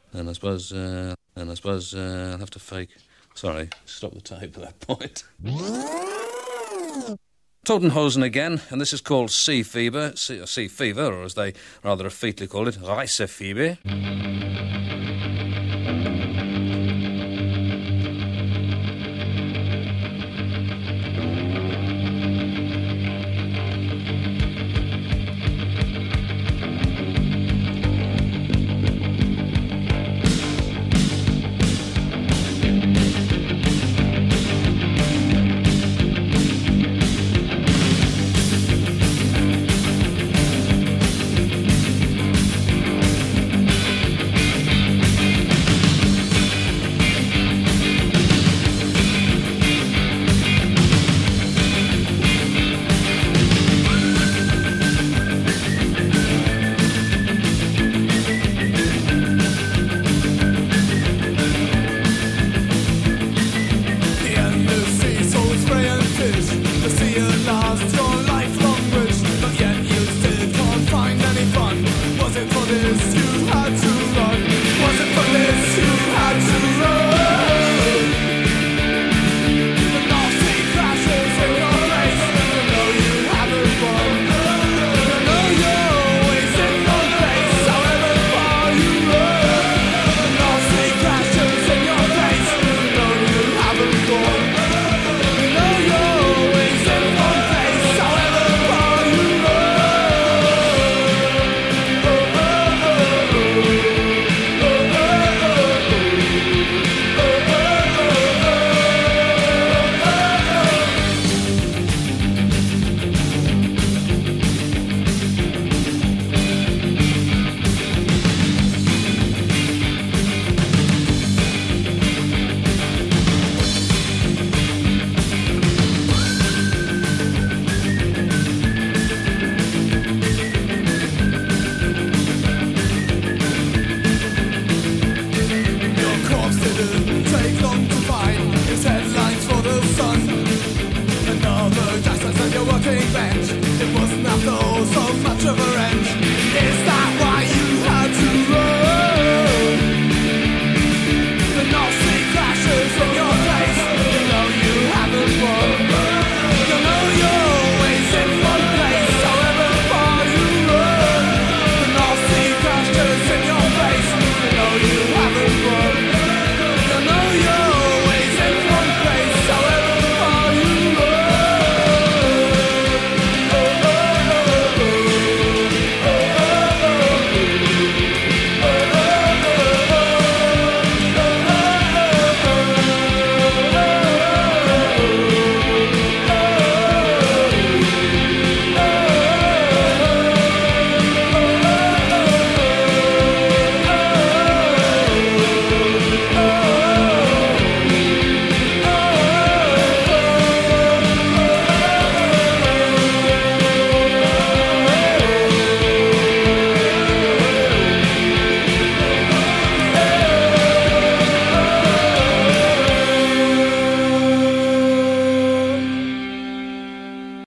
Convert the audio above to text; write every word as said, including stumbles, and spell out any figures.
And I suppose, uh, and I suppose uh, I'll have to fake... Sorry, stop the tape at that point. Totenhausen again, and this is called Sea Fever, sea, sea Fever, or as they rather effetely call it, Reisefieber.